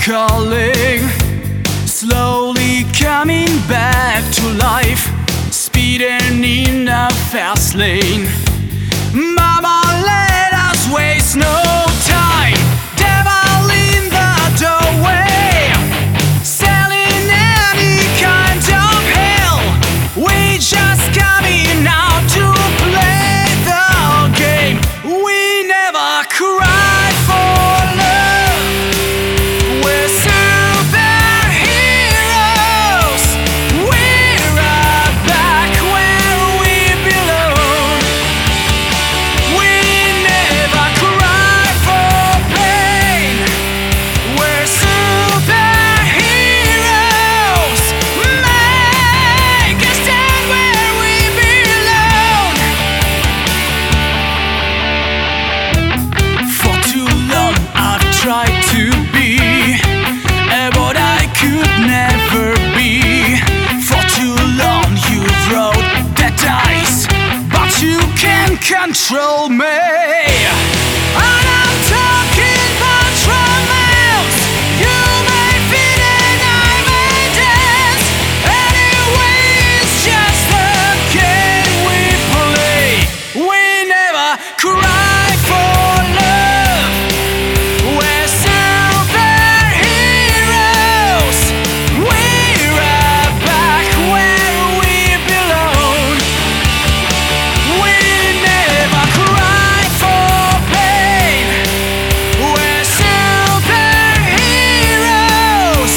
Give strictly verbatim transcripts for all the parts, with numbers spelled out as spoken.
calling, slowly coming back to life, speeding in a fast lane. Mama, let us waste no time. Devil in the doorway, selling any kind of hell. We just coming out to play the game. We never cry for love. We're superheroes. We're right back where we belong. We never cry for pain. We're superheroes. Make us stand where we belong. For too long I've tried to be what I could never be. For too long you wrote the dice, but you can't control me. And I'm talking about romance. You may fit and I may dance. Anyway, it's just a game we play. We never cry for love. We're superheroes. We're right back where we belong. We never cry for pain. We're superheroes.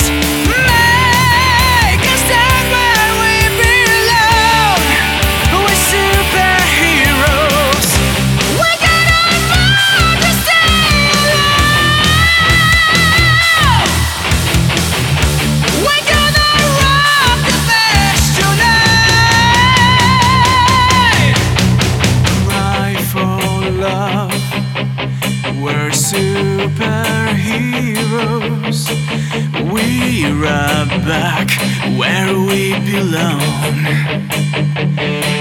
Make us stand where we belong. We're superheroes. We're gonna fight to stay alive. We're gonna rock the best tonight. Cry for love. We're superheroes. We're right back where we belong.